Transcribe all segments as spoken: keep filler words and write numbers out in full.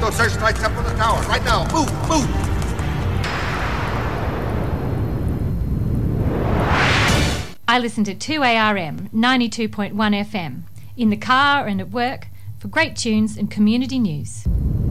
those searchlights up on the tower. Right now. Move, move. I listen to two A R M, ninety-two point one F M, in the car and at work, for great tunes and community news.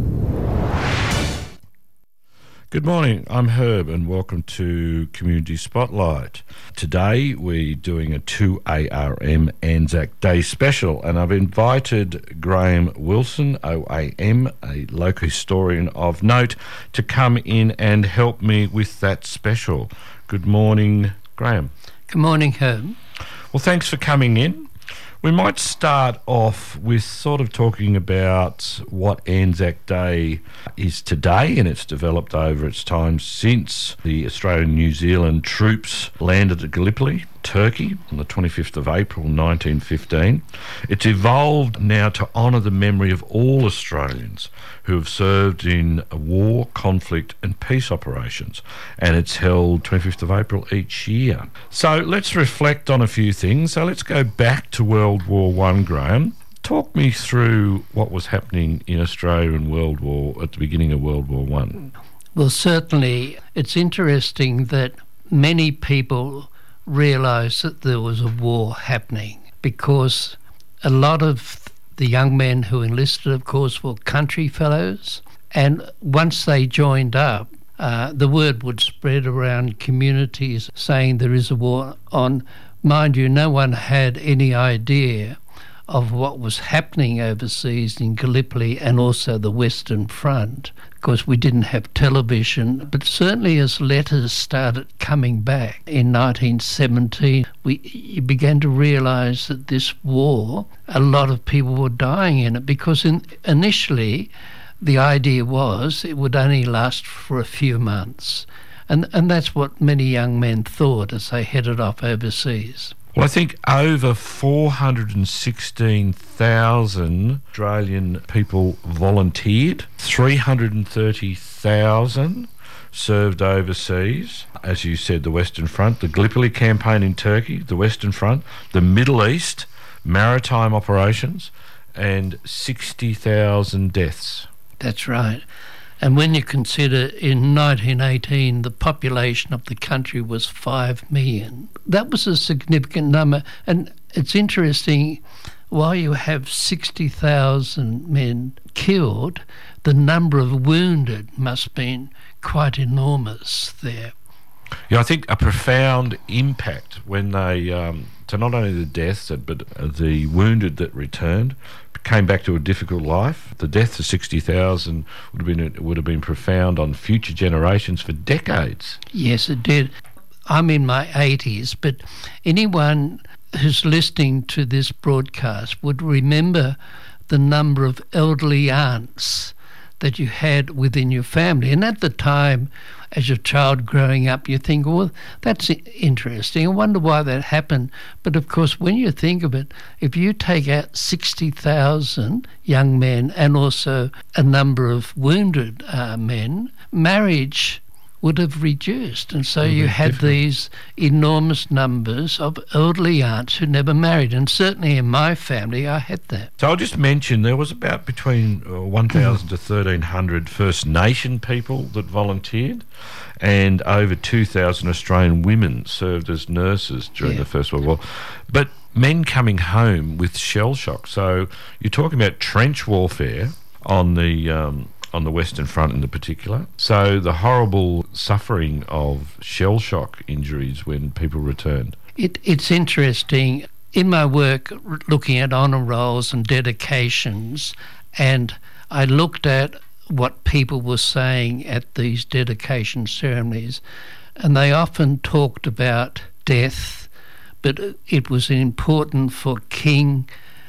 Good morning, I'm Herb and welcome to Community Spotlight. Today we're doing a two A R M Anzac Day special, and I've invited Graham Wilson, O A M, a local historian of note, to come in and help me with that special. Good morning, Graham. Good morning, Herb. Well, thanks for coming in. We might start off with sort of talking about what Anzac Day is today, and it's developed over its time since the Australian and New Zealand troops landed at Gallipoli, Turkey, on the twenty-fifth of April nineteen fifteen. It's evolved now to honour the memory of all Australians who have served in war, conflict and peace operations, and it's held twenty-fifth of April each year. So let's reflect on a few things. So let's go back to World War One, Graham. Talk me through what was happening in Australia in World War at the beginning of World War One. Well, certainly it's interesting that many people realised that there was a war happening, because a lot of the young men who enlisted, of course, were country fellows, and once they joined up, uh, the word would spread around communities saying there is a war on. Mind you, no one had any idea of what was happening overseas in Gallipoli and also the Western Front. Of course, we didn't have television, but certainly as letters started coming back in nineteen seventeen, we you began to realise that this war, a lot of people were dying in it, because in, initially the idea was it would only last for a few months. And, and that's what many young men thought as they headed off overseas. Well, I think over four hundred sixteen thousand Australian people volunteered, three hundred thirty thousand served overseas. As you said, the Western Front, the Gallipoli campaign in Turkey, the Western Front, the Middle East, maritime operations, and sixty thousand deaths. That's right. And when you consider in nineteen eighteen the population of the country was five million, that was a significant number. And it's interesting, while you have sixty thousand men killed, the number of wounded must have been quite enormous there. Yeah, I think a profound impact when they, um, to not only the deaths, but the wounded that returned, came back to a difficult life. The death of sixty thousand would have been would have been profound on future generations for decades. Yes, it did. I'm in my eighties, but anyone who's listening to this broadcast would remember the number of elderly aunts that you had within your family. And at the time, as your child growing up, you think, well, that's interesting. I wonder why that happened. But of course, when you think of it, if you take out sixty thousand young men and also a number of wounded uh, men, marriage would have reduced. And so you had different. These enormous numbers of elderly aunts who never married. And certainly in my family, I had that. So I'll just mention there was about between uh, one thousand to thirteen hundred First Nation people that volunteered, and over two thousand Australian women served as nurses during yeah. the First World War. But men coming home with shell shock. So you're talking about trench warfare on the um, on the Western Front in the particular. So the horrible suffering of shell shock injuries when people returned. It, it's interesting. In my work, r- looking at honour rolls and dedications, and I looked at what people were saying at these dedication ceremonies, and they often talked about death, but it was important for king,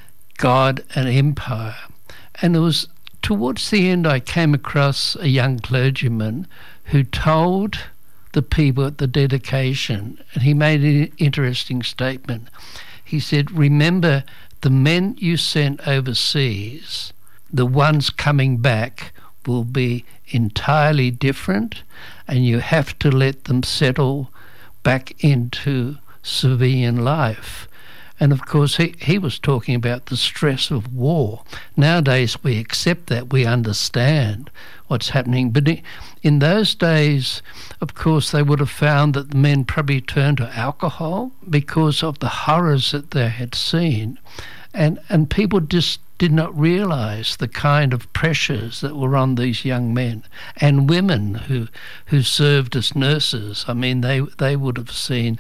God and empire. And it was towards the end I came across a young clergyman who told the people at the dedication, and he made an interesting statement. He said, remember, the men you sent overseas, the ones coming back will be entirely different, and you have to let them settle back into civilian life. And of course, he, he was talking about the stress of war. Nowadays, we accept that, we understand what's happening. But in those days, of course, they would have found that the men probably turned to alcohol because of the horrors that they had seen. And, and people just did not realise the kind of pressures that were on these young men and women who who served as nurses. I mean, they they would have seen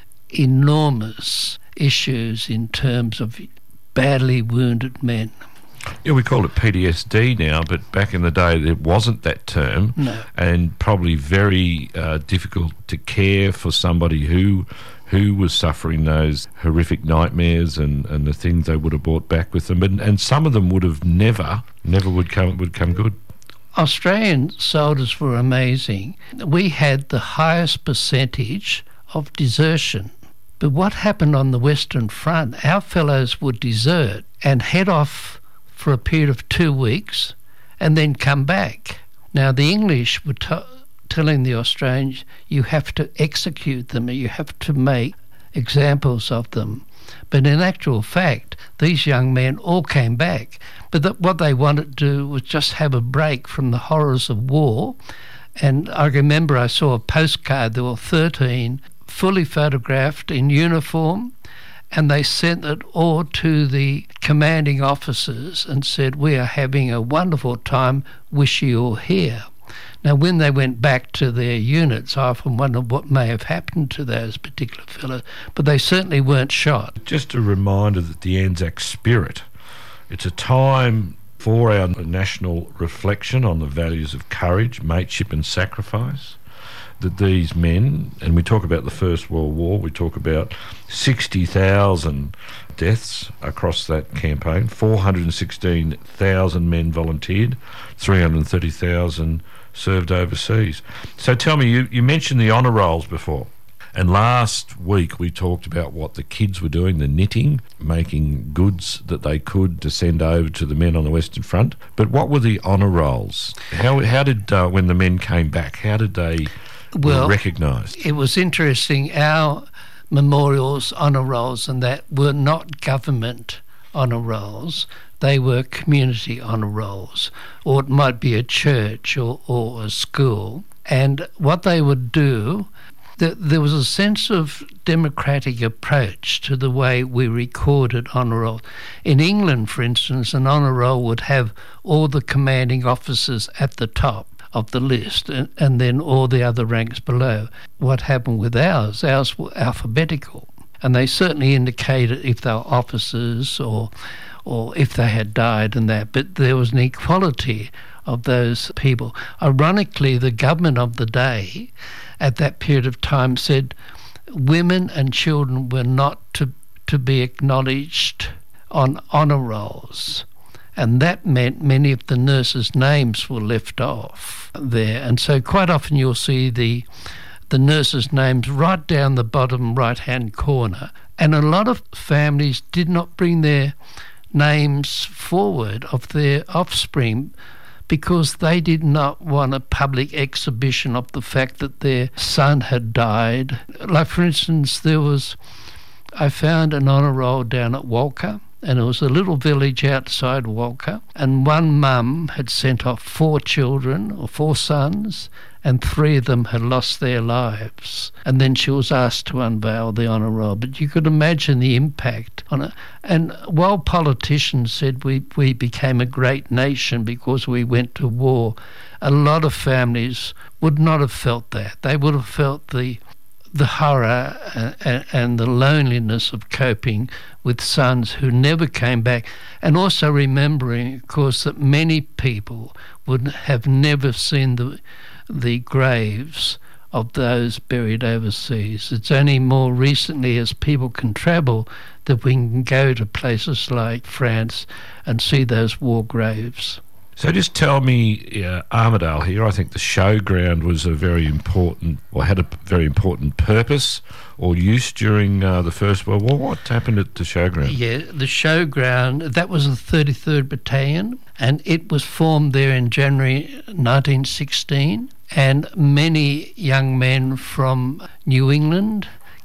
enormous issues in terms of badly wounded men. Yeah, we call it P T S D now, but back in the day it wasn't that term. No. And probably very uh, difficult to care for somebody who who was suffering those horrific nightmares and, and the things they would have brought back with them. And, and some of them would have never, never would come would come good. Australian soldiers were amazing. We had the highest percentage of desertion. But what happened on the Western Front, our fellows would desert and head off for a period of two weeks and then come back. Now, the English were t- telling the Australians, you have to execute them, you have to make examples of them. But in actual fact, these young men all came back. But that what they wanted to do was just have a break from the horrors of war. And I remember I saw a postcard, there were thirteen fully photographed in uniform, and they sent it all to the commanding officers and said, we are having a wonderful time, wish you all here. Now, when they went back to their units, I often wondered what may have happened to those particular fellows, but they certainly weren't shot. Just a reminder that the Anzac spirit, it's a time for our national reflection on the values of courage, mateship and sacrifice, that these men, and we talk about the First World War, we talk about sixty thousand deaths across that campaign, four hundred sixteen thousand men volunteered, three hundred thirty thousand served overseas. So tell me, you, you mentioned the honour rolls before, and last week we talked about what the kids were doing, the knitting, making goods that they could to send over to the men on the Western Front. But what were the honour rolls? How, how did, uh, when the men came back, how did they well, were recognised? It was interesting. Our memorials, honour rolls and that were not government honour rolls. They were community honour rolls, or it might be a church or, or a school. And what they would do, th- there was a sense of democratic approach to the way we recorded honour rolls. In England, for instance, an honour roll would have all the commanding officers at the top of the list and, and then all the other ranks below. What happened with ours? Ours were alphabetical, and they certainly indicated if they were officers or or if they had died and that, but there was an equality of those people. Ironically, the government of the day at that period of time said women and children were not to, to be acknowledged on honour rolls. And that meant many of the nurses' names were left off there. And so quite often you'll see the the nurses' names right down the bottom right-hand corner. And a lot of families did not bring their names forward of their offspring because they did not want a public exhibition of the fact that their son had died. Like, for instance, there was, I found an honour roll down at Walker, and it was a little village outside Walker, and one mum had sent off four children, or four sons, and three of them had lost their lives. And then she was asked to unveil the honour roll. But you could imagine the impact on it. And while politicians said we, we became a great nation because we went to war, a lot of families would not have felt that. They would have felt the the horror and, and the loneliness of coping with sons who never came back, and also remembering, of course, that many people would have never seen the the graves of those buried overseas. It's only more recently, as people can travel, that we can go to places like France and see those war graves. So just tell me, uh, Armidale here, I think the showground was a very important, or had a very important purpose or use during uh, the First World War. What happened at the showground? Yeah, the showground, that was the thirty-third Battalion, and it was formed there in January nineteen sixteen, and many young men from New England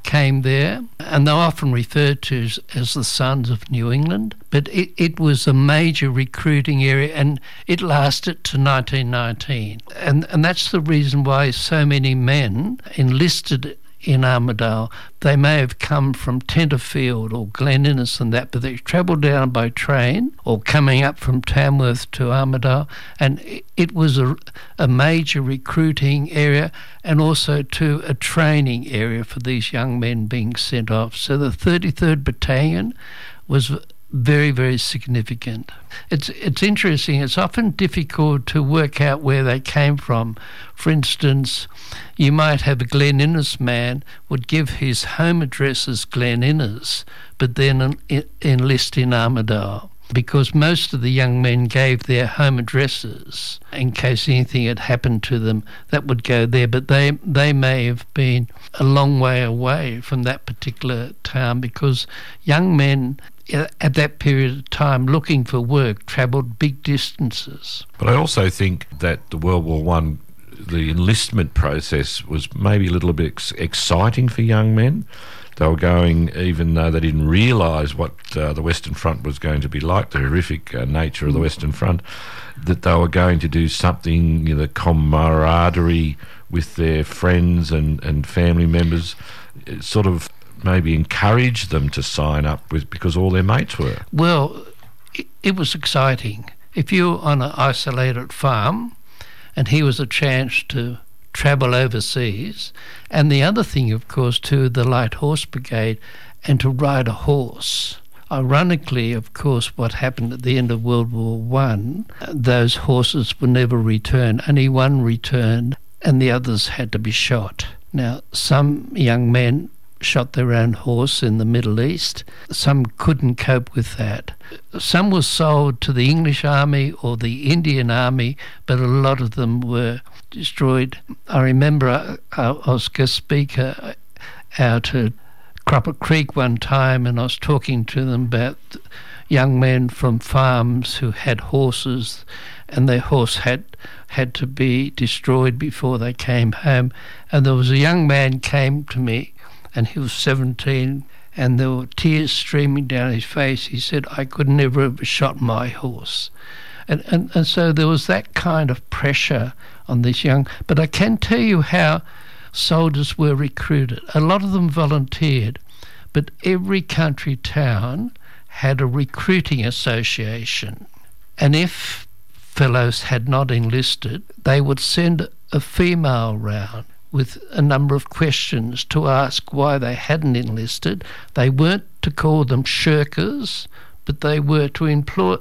came there, and they're often referred to as, as the Sons of New England, but it, it was a major recruiting area, and it lasted to nineteen nineteen. And, and that's the reason why so many men enlisted in Armidale. They may have come from Tenterfield or Glen Innes and that, but they travelled down by train or coming up from Tamworth to Armidale, and it, it was a, a major recruiting area and also to a training area for these young men being sent off. So the thirty-third Battalion was very, very significant. It's it's interesting. It's often difficult to work out where they came from. For instance, you might have a Glen Innes man would give his home address as Glen Innes, but then en- enlist in Armidale, because most of the young men gave their home addresses in case anything had happened to them that would go there, but they they may have been a long way away from that particular town, because young men at that period of time looking for work travelled big distances. But I also think that the World War One, the enlistment process was maybe a little bit ex- exciting for young men. They were going, even though they didn't realise what uh, the Western Front was going to be like, the horrific uh, nature of the Western Front, that they were going to do something, you know, the camaraderie with their friends and, and family members, it sort of maybe encourage them to sign up with, because all their mates were. Well, it, it was exciting. If you were on an isolated farm, and here was a chance to travel overseas, and the other thing, of course, to the Light Horse Brigade, and to ride a horse. Ironically, of course, what happened at the end of World War One, those horses were never returned. Only one returned, and the others had to be shot. Now, some young men shot their own horse in the Middle East. Some couldn't cope with that. Some were sold to the English Army or the Indian Army, but a lot of them were destroyed. I remember I, I was guest speaker out at Cropper Creek one time, and I was talking to them about young men from farms who had horses, and their horse had had to be destroyed before they came home. And there was a young man came to me, and he was seventeen, and there were tears streaming down his face. He said, I could never have shot my horse. And, and, and so there was that kind of pressure on this young... But I can tell you how soldiers were recruited. A lot of them volunteered, but every country town had a recruiting association. And if fellows had not enlisted, they would send a female round with a number of questions to ask why they hadn't enlisted. They weren't to call them shirkers, but they were to employ,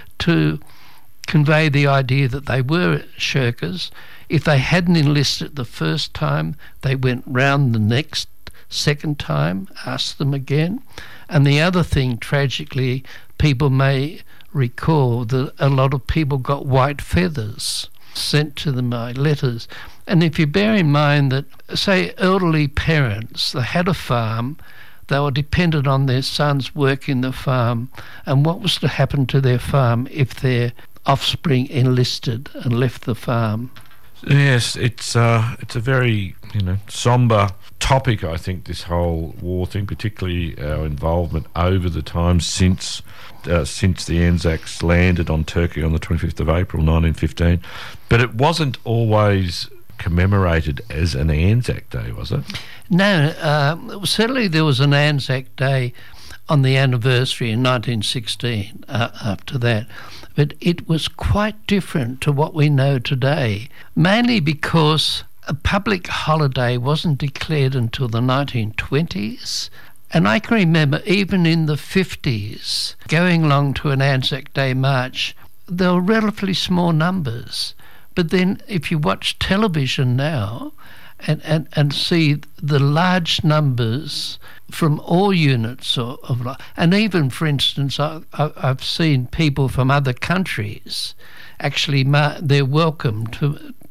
to convey the idea that they were shirkers. If they hadn't enlisted the first time, they went round the next second time, asked them again. And the other thing, tragically, people may recall that a lot of people got white feathers sent to them by letters. And if you bear in mind that, say, elderly parents, they had a farm, they were dependent on their sons working the farm, and what was to happen to their farm if their offspring enlisted and left the farm? Yes, it's uh, it's a very, you know, sombre topic, I think, this whole war thing, particularly our involvement over the time since uh, since the Anzacs landed on Turkey on the twenty-fifth of April nineteen fifteen. But it wasn't always commemorated as an Anzac Day, was it? No, uh, certainly there was an Anzac Day on the anniversary in nineteen sixteen uh, after that. But it was quite different to what we know today, mainly because a public holiday wasn't declared until the nineteen twenties. And I can remember even in the fifties, going along to an Anzac Day march, there were relatively small numbers. But then if you watch television now and, and, and see the large numbers from all units of, of and even, for instance, I, I, I've seen people from other countries actually mar- they're welcome to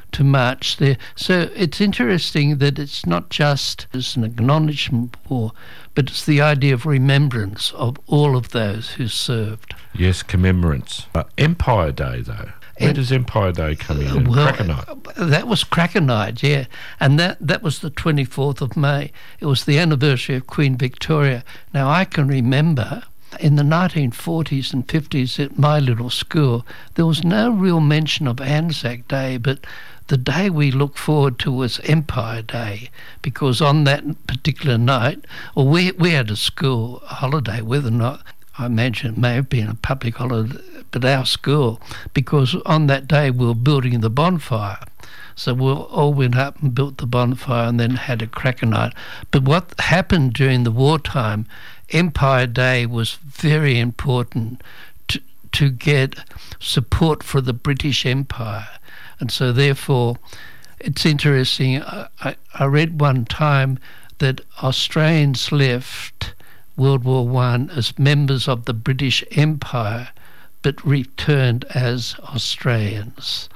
to march there. So it's interesting that it's not just as an acknowledgement of war, but it's the idea of remembrance of all of those who served. Yes, commemorance. Uh, Empire Day, though. Where And- does Empire Day come in? Well, Cracker Night. that was Cracker Night, yeah. And that, that was the twenty-fourth of May. It was the anniversary of Queen Victoria. Now, I can remember in the nineteen forties and fifties at my little school, there was no real mention of Anzac Day, but the day we looked forward to was Empire Day, because on that particular night, well, we, we had a school holiday, whether or not, I imagine it may have been a public holiday, but our school, because on that day we were building the bonfire. So we all went up and built the bonfire and then had a cracker night. But what happened during the wartime, Empire Day was very important to, to get support for the British Empire. And so therefore, it's interesting, I, I read one time that Australians left World War One as members of the British Empire, but returned as Australians.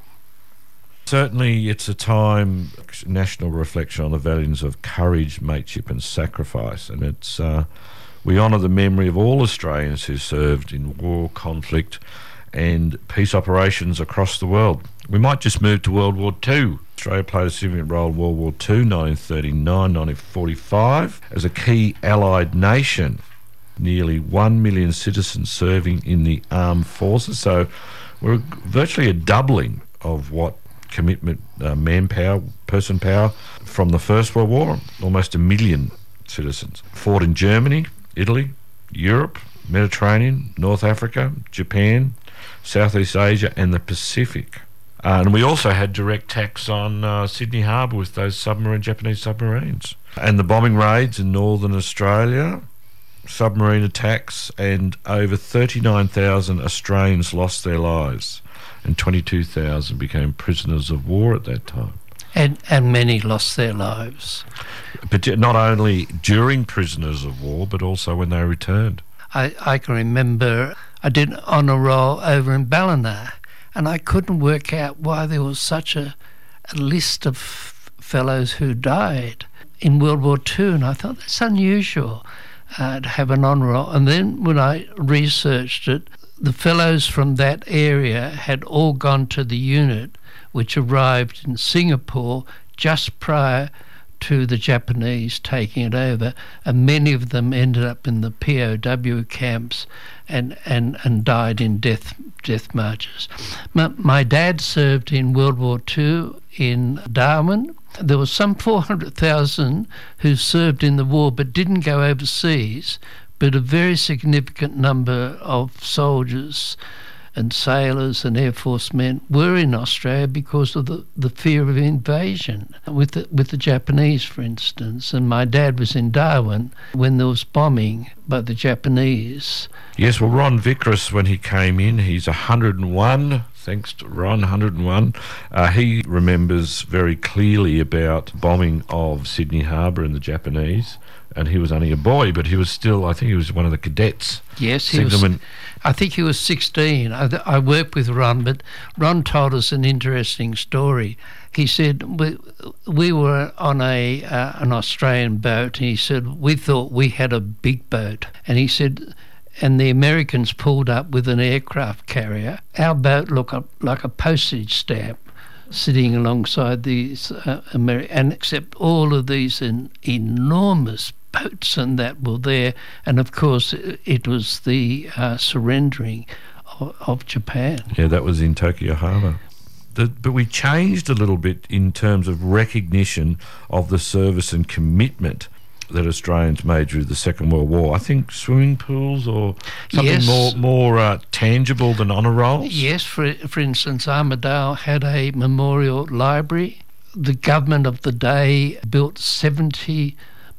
Certainly, it's a time, national reflection on the values of courage, mateship and sacrifice. And it's uh, we honour the memory of all Australians who served in war, conflict and peace operations across the world. We might just move to World War Two. Australia played a significant role in World War Two, nineteen thirty-nine to nineteen forty-five, as a key Allied nation. Nearly one million citizens serving in the armed forces. So we're virtually a doubling of what commitment, uh, manpower, person power from the First World War. Almost a million citizens. Fought in Germany, Italy, Europe, Mediterranean, North Africa, Japan, Southeast Asia and the Pacific. Uh, and we also had direct attacks on uh, Sydney Harbour with those submarine Japanese submarines. And the bombing raids in northern Australia, submarine attacks, and over thirty-nine thousand Australians lost their lives and twenty-two thousand became prisoners of war at that time. And, and many lost their lives. But not only during prisoners of war, but also when they returned. I, I can remember I did an honour roll over in Ballina, and I couldn't work out why there was such a, a list of fellows who died in World War Two, and I thought that's unusual uh, to have an honour roll. And then when I researched it, the fellows from that area had all gone to the unit which arrived in Singapore just prior to the Japanese taking it over, and many of them ended up in the P O W camps and, and, and died in death death marches. My, my dad served in World War Two in Darwin. There was some four hundred thousand who served in the war but didn't go overseas, but a very significant number of soldiers and sailors and Air Force men were in Australia because of the, the fear of invasion with the, with the Japanese, for instance. And my dad was in Darwin when there was bombing by the Japanese. Yes, well, Ron Vickers, when he came in, he's one hundred and one. Thanks to Ron, one hundred and one. Uh, he remembers very clearly about bombing of Sydney Harbour and the Japanese. And he was only a boy, but he was still, I think he was one of the cadets. Yes, he was. When, I think he was sixteen. I, I worked with Ron, but Ron told us an interesting story. He said, we, we were on a uh, an Australian boat, and he said, we thought we had a big boat. And he said, and the Americans pulled up with an aircraft carrier. Our boat looked up like a postage stamp sitting alongside these uh, Americans, and except all of these in, enormous boats and that were there, and of course it was the uh, surrendering of, of Japan. Yeah, that was in Tokyo Harbour. The, but we changed a little bit in terms of recognition of the service and commitment that Australians made through the Second World War. I think swimming pools or something Yes. more more uh, tangible than honour rolls. Yes, for for instance, Armidale had a memorial library. The government of the day built seventy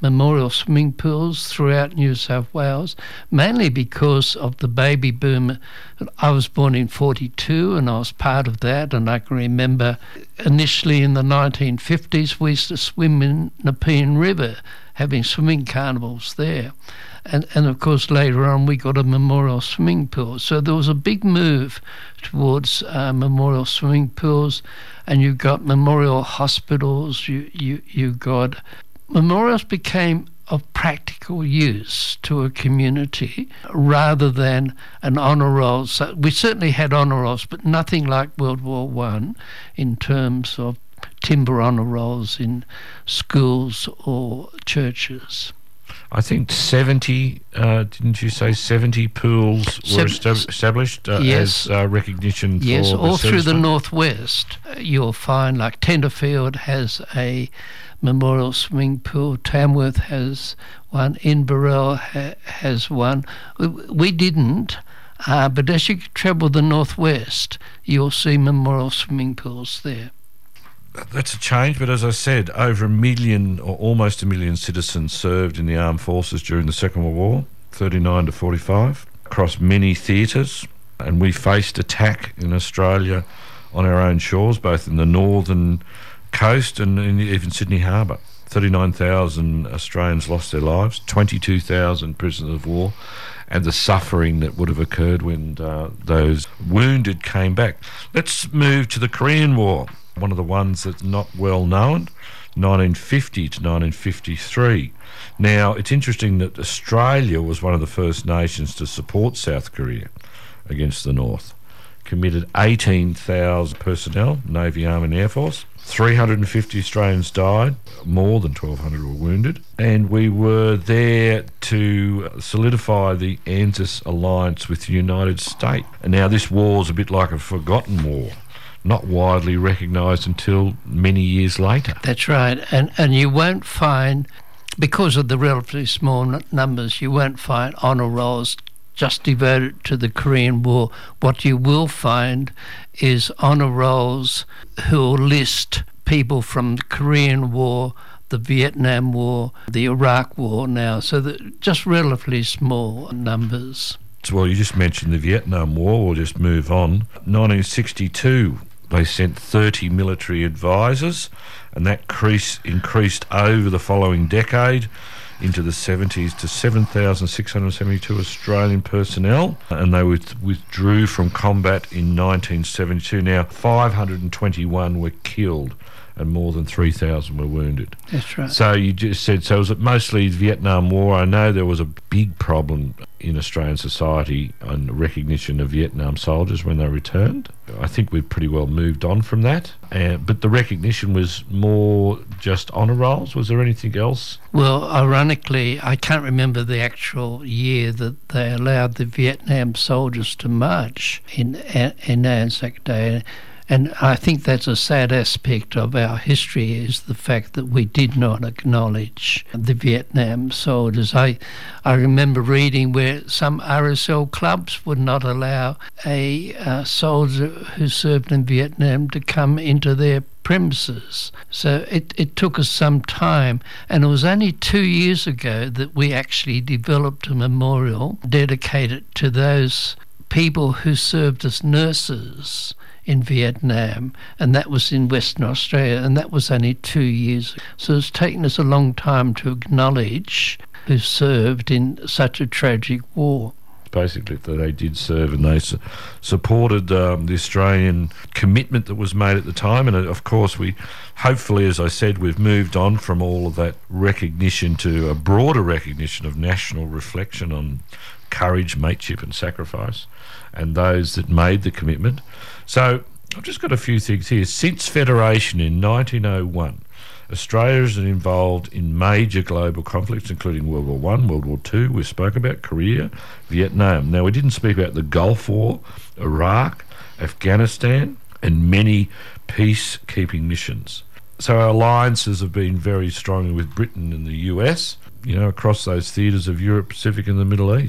memorial swimming pools throughout New South Wales, mainly because of the baby boom. I was born in forty-two and I was part of that, and I can remember initially in the nineteen fifties we used to swim in Nepean River, having swimming carnivals there. And, and of course later on we got a memorial swimming pool. So there was a big move towards uh, memorial swimming pools, and you got memorial hospitals, you, you, you got... Memorials became of practical use to a community rather than an honour roll. So we certainly had honour rolls, but nothing like World War One in terms of timber honour rolls in schools or churches. I think seventy, uh, didn't you say seventy pools were Seven, estab- established uh, yes, as uh, recognition for yes, the all through the servicemen? northwest. Uh, you'll find like Tenterfield has a memorial swimming pool, Tamworth has one, Inverell ha- has one. We, we didn't, uh, but as you travel the northwest, you'll see memorial swimming pools there. That's a change, but as I said, over a million or almost a million citizens served in the armed forces during the Second World War, thirty-nine to forty-five, across many theatres, and we faced attack in Australia on our own shores, both in the northern coast and in even Sydney Harbour. thirty-nine thousand Australians lost their lives, twenty-two thousand prisoners of war, and the suffering that would have occurred when uh, those wounded came back. Let's move to the Korean War, one of the ones that's not well known, nineteen fifty to nineteen fifty-three. Now, it's interesting that Australia was one of the first nations to support South Korea against the North. Committed eighteen thousand personnel, Navy, Army and Air Force. three hundred fifty Australians died, more than twelve hundred were wounded, and we were there to solidify the ANZUS alliance with the United States. And now this war is a bit like a forgotten war, not widely recognised until many years later. That's right, and and you won't find, because of the relatively small n- numbers, you won't find honour rolls just devoted to the Korean War. What you will find is honour rolls who will list people from the Korean War, the Vietnam War, the Iraq War now, so that just relatively small numbers. Well, you just mentioned the Vietnam War. We'll just move on. nineteen sixty-two, they sent thirty military advisors, and that increase, increased over the following decade into the seventies to seven thousand six hundred seventy-two Australian personnel, and they with, withdrew from combat in nineteen seventy-two. Now, five hundred twenty-one were killed and more than three thousand were wounded. That's right. So you just said, so was it mostly the Vietnam War? I know there was a big problem in Australian society on recognition of Vietnam soldiers when they returned. I think we've pretty well moved on from that. Uh, but the recognition was more just honour rolls. Was there anything else? Well, ironically, I can't remember the actual year that they allowed the Vietnam soldiers to march in, in Anzac Day. And I think that's a sad aspect of our history, is the fact that we did not acknowledge the Vietnam soldiers. I I remember reading where some R S L clubs would not allow a uh, soldier who served in Vietnam to come into their premises. So it, it took us some time, and it was only two years ago that we actually developed a memorial dedicated to those people who served as nurses in Vietnam, and that was in Western Australia, and that was only two years. So it's taken us a long time to acknowledge who served in such a tragic war. Basically, that they did serve, and they su- supported um, the Australian commitment that was made at the time. And uh, of course, we hopefully, as I said, we've moved on from all of that recognition to a broader recognition of national reflection on courage, mateship and sacrifice, and those that made the commitment. So I've just got a few things here. Since Federation in nineteen oh one, Australia has been involved in major global conflicts, including World War One, World War Two, we spoke about, Korea, Vietnam. Now, we didn't speak about the Gulf War, Iraq, Afghanistan, and many peacekeeping missions. So our alliances have been very strong with Britain and the U S, you know, across those theatres of Europe, Pacific and the Middle East.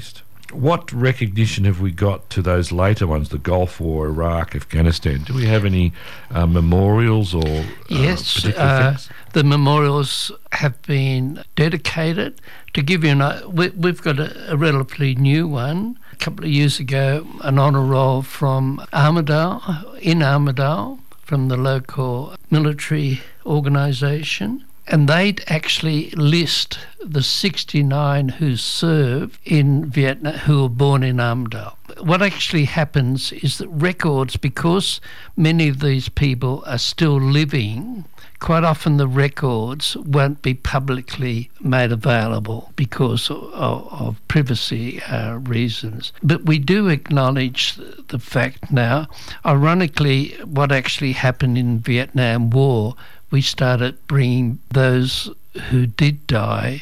What recognition have we got to those later ones, the Gulf War, Iraq, Afghanistan? Do we have any uh, memorials or uh, yes, particular uh, things? The memorials have been dedicated. To give you an we, we've got a, a relatively new one. A couple of years ago, an honour roll from Armidale, in Armidale, from the local military organisation. And they'd actually list the sixty-nine who served in Vietnam, who were born in Armidale. What actually happens is that records, because many of these people are still living, quite often the records won't be publicly made available because of, of privacy uh, reasons. But we do acknowledge the fact now, ironically, what actually happened in the Vietnam War, we started bringing those who did die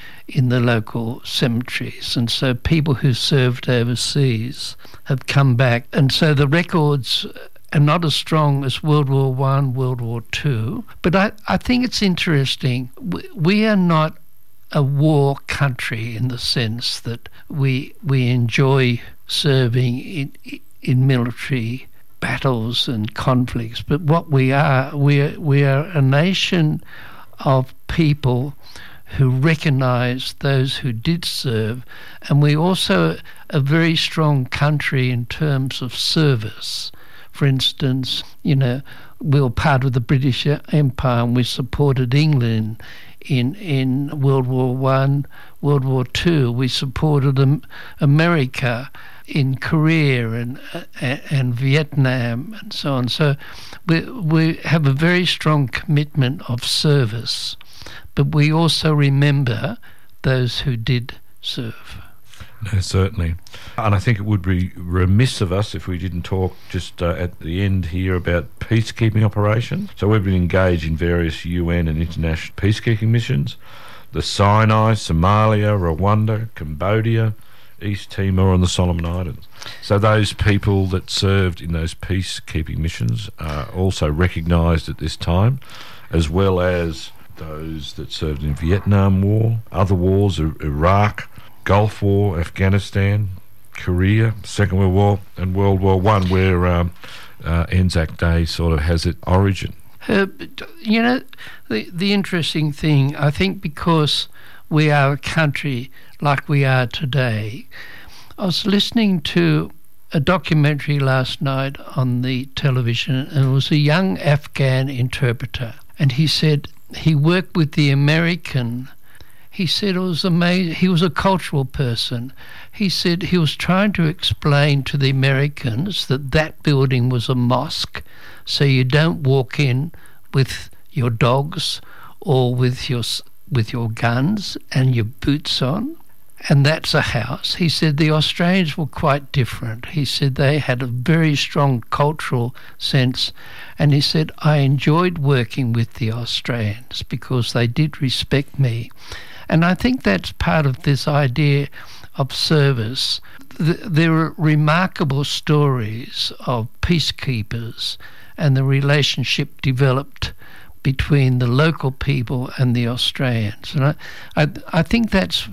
in the local cemeteries. And so people who served overseas have come back. And so the records are not as strong as World War One, World War Two. But I, I think it's interesting. We, we are not a war country in the sense that we we enjoy serving in, in military battles and conflicts, but what we are, we are, we are a nation of people who recognise those who did serve, and we also a very strong country in terms of service. For instance, you know, we were part of the British Empire and we supported England in in World War One, World War Two. We supported um, America in Korea and uh, and Vietnam and so on. So we we have a very strong commitment of service, but we also remember those who did serve. No, certainly. And I think it would be remiss of us if we didn't talk just uh, at the end here about peacekeeping operations. So we've been engaged in various U N and international peacekeeping missions. The Sinai, Somalia, Rwanda, Cambodia, East Timor and the Solomon Islands. So those people that served in those peacekeeping missions are also recognised at this time, as well as those that served in Vietnam War, other wars, Iraq, Gulf War, Afghanistan, Korea, Second World War and World War One, where um, uh, Anzac Day sort of has its origin. Uh, you know, the, the interesting thing, I think because we are a country like we are today, I was listening to a documentary last night on the television, and it was a young Afghan interpreter, and he said he worked with the American. He said it was amazing. He was a cultural person. He said he was trying to explain to the Americans that that building was a mosque, so you don't walk in with your dogs or with your with your guns and your boots on, and that's a house. He said the Australians were quite different. He said they had a very strong cultural sense, and he said I enjoyed working with the Australians because they did respect me. And I think that's part of this idea of service. There are remarkable stories of peacekeepers and the relationship developed between the local people and the Australians. And I, I, I think that's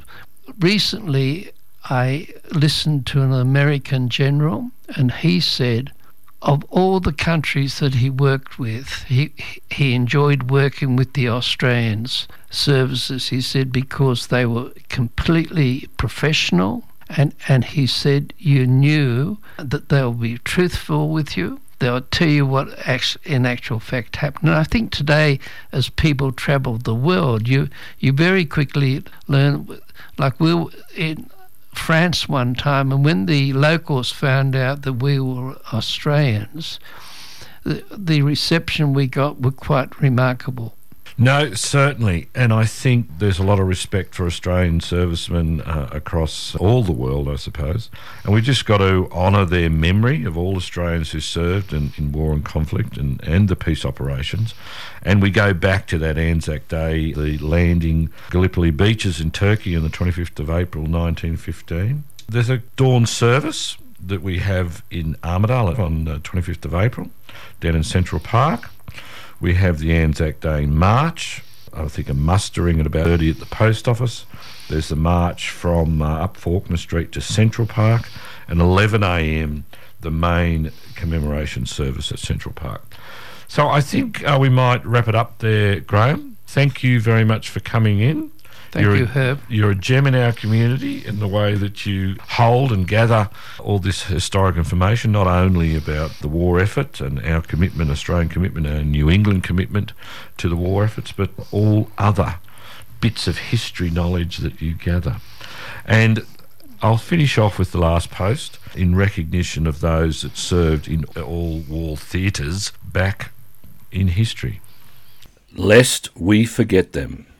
recently I listened to an American general, and he said of all the countries that he worked with, he he enjoyed working with the Australians services, he said, because they were completely professional, and, and he said you knew that they'll be truthful with you. They'll tell you what actually, in actual fact happened. And I think today, as people travel the world, you you very quickly learn, like we were in France one time, and when the locals found out that we were Australians, the, the reception we got were quite remarkable. No, certainly. And I think there's a lot of respect for Australian servicemen uh, across all the world, I suppose. And we've just got to honour their memory of all Australians who served in, in war and conflict and, and the peace operations. And we go back to that Anzac Day, the landing Gallipoli beaches in Turkey on the twenty-fifth of April nineteen fifteen. There's a dawn service that we have in Armidale on the twenty-fifth of April, down in Central Park. We have the Anzac Day March I think, a mustering at about thirty at the post office. There's the march from uh, up Faulkner Street to Central Park, and eleven a m the main commemoration service at Central Park. So I think uh, we might wrap it up there, Graham. Thank you very much for coming in. Thank you're you, a, Herb. You're a gem in our community in the way that you hold and gather all this historic information, not only about the war effort and our commitment, Australian commitment, and New England commitment to the war efforts, but all other bits of history knowledge that you gather. And I'll finish off with the last post in recognition of those that served in all war theatres back in history. Lest we forget them.